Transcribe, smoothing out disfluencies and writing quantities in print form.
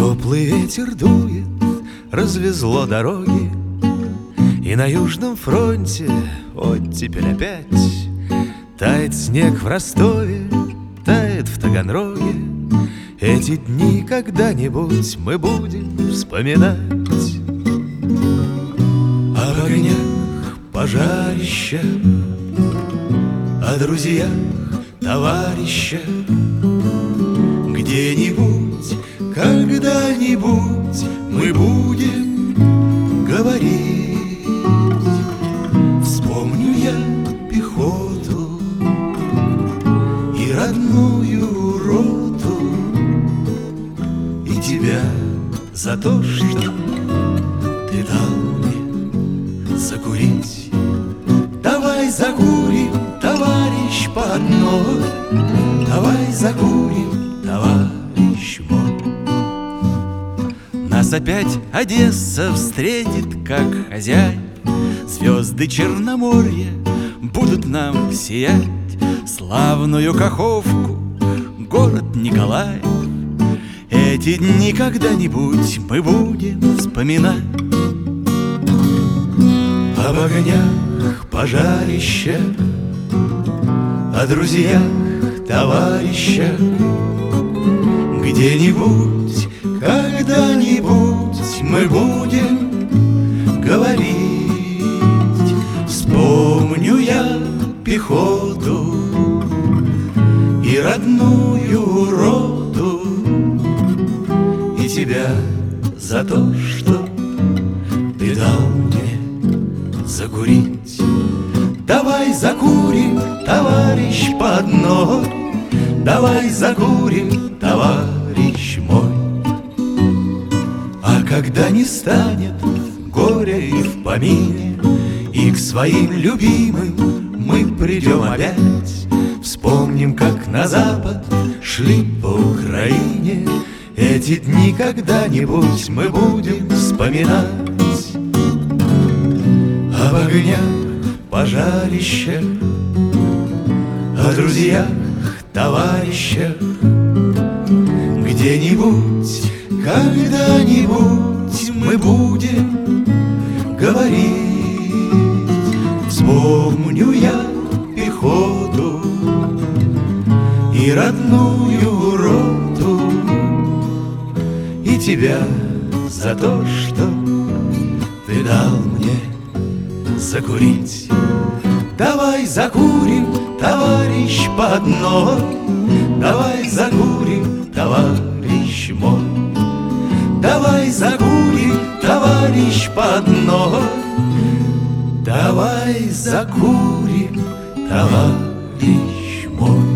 Теплый ветер дует, развезло дороги, и на Южном фронте оттепель опять. Тает снег в Ростове, тает в Таганроге. Эти дни когда-нибудь мы будем вспоминать. Об огнях пожарища, о друзьях товарища. Где-нибудь, когда-нибудь мы будем говорить. Вспомню я пехоту и родную роту, и тебя за то, что ты дал мне закурить. Давай закурим, товарищ, по одной. Давай закурим, товарищ мой. Нас опять Одесса встретит, как хозяин. Звезды Черноморья будут нам сиять. Славную Каховку, город Николаев. Эти дни когда-нибудь мы будем вспоминать. Об огнях пожарища, о друзьях товарищах. Где-нибудь, когда-нибудь мы будем говорить. Вспомню я пехоту и родную роту, и тебя за то, что ты дал мне закурить. Давай закурим, товарищ, по одной. Давай закурим, товарищ мой. А когда не станет горя и в помине, и к своим любимым мы придем опять, вспомним, как на запад шли по Украине. Эти дни когда-нибудь мы будем вспоминать. Об огнях пожарищах, о друзьях товарищах. Где-нибудь, когда-нибудь мы будем говорить. Вспомню я пехоту и родную роту, и тебя за то, что ты дал мне закурить. Давай закурим, товарищ, по одной. Давай закурим, товарищ мой. Давай закурим, товарищ, по одной. Давай закурим, товарищ мой.